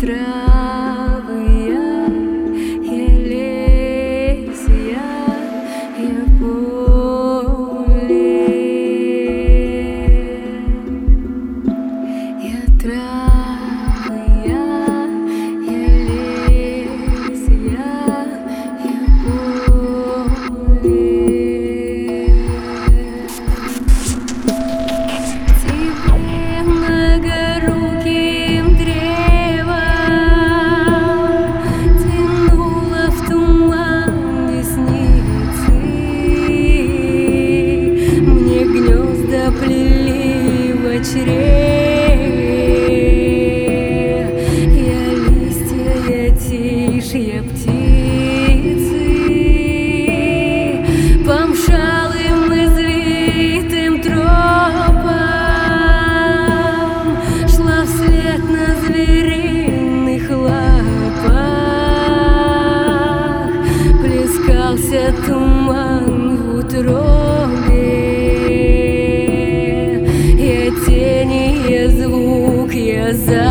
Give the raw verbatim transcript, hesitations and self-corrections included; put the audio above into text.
травы, я, я лес, я, я поле, я травы, я, я лес, я, я поле. Тебе многоруким древом тянуло в туман десницы, мне гнезда плели в чреве, я листья, я тишь, я птицы, по мшалым извитым тропам шла вслед на звериных лапах, плескался туман в утробе, я тени, я звук, я запах.